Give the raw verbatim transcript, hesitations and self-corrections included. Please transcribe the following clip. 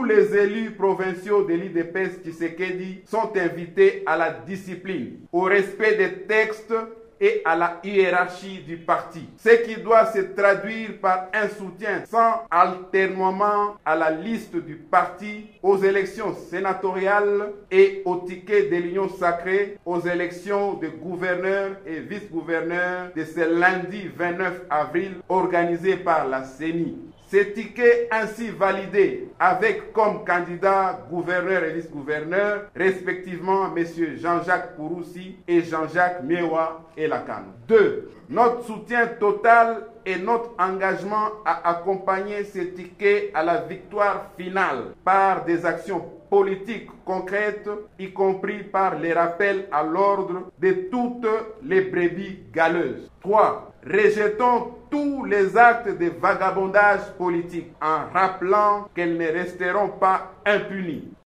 tous les élus provinciaux de l'I D P S Tshisekedi sont invités à la discipline, au respect des textes et à la hiérarchie du parti, ce qui doit se traduire par un soutien sans alternement à la liste du parti, aux élections sénatoriales et au ticket de l'Union sacrée, aux élections de gouverneurs et vice-gouverneurs de ce lundi vingt-neuf avril organisées par la C E N I. Ces tickets ainsi validés avec comme candidats gouverneurs et vice-gouverneurs, respectivement M. Jean-Jacques Pouroussi et Jean-Jacques Miewa et Lacan. deux. Notre soutien total et notre engagement à accompagner ces tickets à la victoire finale par des actions politiques concrètes, y compris par les rappels à l'ordre de toutes les brebis galeuses. trois. Rejetons tous les actes de vagabondage politique en rappelant qu'elles ne resteront pas impunies.